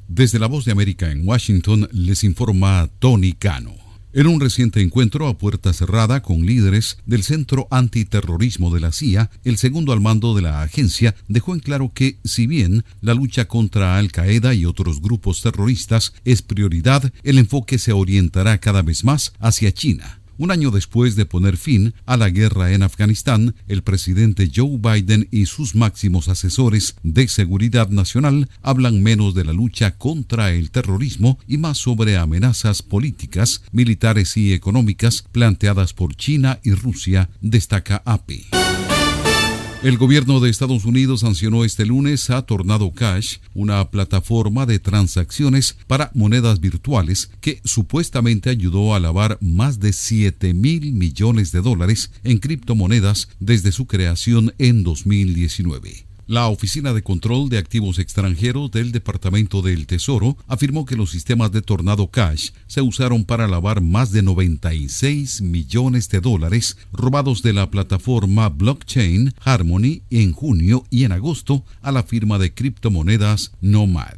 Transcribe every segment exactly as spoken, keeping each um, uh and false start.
Desde la Voz de América en Washington les informa Tony Cano. En un reciente encuentro a puerta cerrada con líderes del Centro Antiterrorismo de la C I A, el segundo al mando de la agencia dejó en claro que, si bien la lucha contra Al-Qaeda y otros grupos terroristas es prioridad, el enfoque se orientará cada vez más hacia China. Un año después de poner fin a la guerra en Afganistán, el presidente Joe Biden y sus máximos asesores de seguridad nacional hablan menos de la lucha contra el terrorismo y más sobre amenazas políticas, militares y económicas planteadas por China y Rusia, destaca A P. El gobierno de Estados Unidos sancionó este lunes a Tornado Cash, una plataforma de transacciones para monedas virtuales que supuestamente ayudó a lavar más de siete mil millones de dólares en criptomonedas desde su creación en dos mil diecinueve. La Oficina de Control de Activos Extranjeros del Departamento del Tesoro afirmó que los sistemas de Tornado Cash se usaron para lavar más de noventa y seis millones de dólares robados de la plataforma blockchain Harmony en junio y en agosto a la firma de criptomonedas Nomad.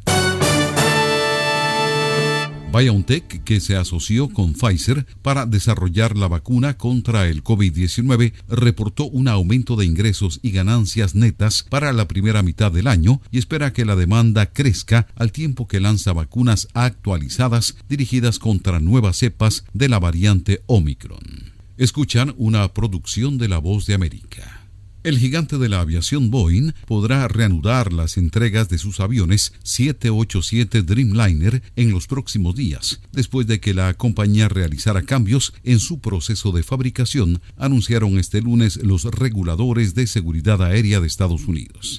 BioNTech, que se asoció con Pfizer para desarrollar la vacuna contra el COVID diecinueve, reportó un aumento de ingresos y ganancias netas para la primera mitad del año y espera que la demanda crezca al tiempo que lanza vacunas actualizadas dirigidas contra nuevas cepas de la variante Omicron. Escuchan una producción de La Voz de América. El gigante de la aviación Boeing podrá reanudar las entregas de sus aviones siete ochenta y siete Dreamliner en los próximos días, después de que la compañía realizara cambios en su proceso de fabricación, anunciaron este lunes los reguladores de seguridad aérea de Estados Unidos.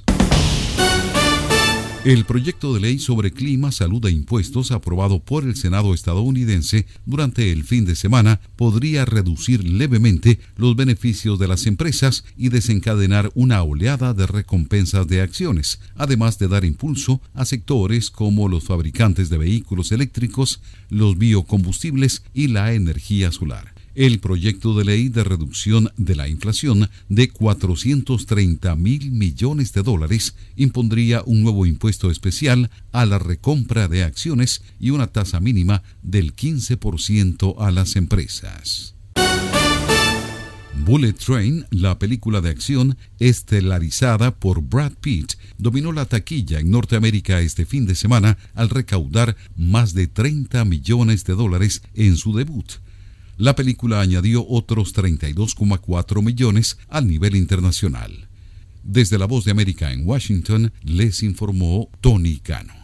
El proyecto de ley sobre clima, salud e impuestos aprobado por el Senado estadounidense durante el fin de semana podría reducir levemente los beneficios de las empresas y desencadenar una oleada de recompensas de acciones, además de dar impulso a sectores como los fabricantes de vehículos eléctricos, los biocombustibles y la energía solar. El proyecto de ley de reducción de la inflación de cuatrocientos treinta mil millones de dólares impondría un nuevo impuesto especial a la recompra de acciones y una tasa mínima del quince por ciento a las empresas. Bullet Train, la película de acción estelarizada por Brad Pitt, dominó la taquilla en Norteamérica este fin de semana al recaudar más de treinta millones de dólares en su debut. La película añadió otros treinta y dos coma cuatro millones al nivel internacional. Desde La Voz de América en Washington, les informó Tony Cano.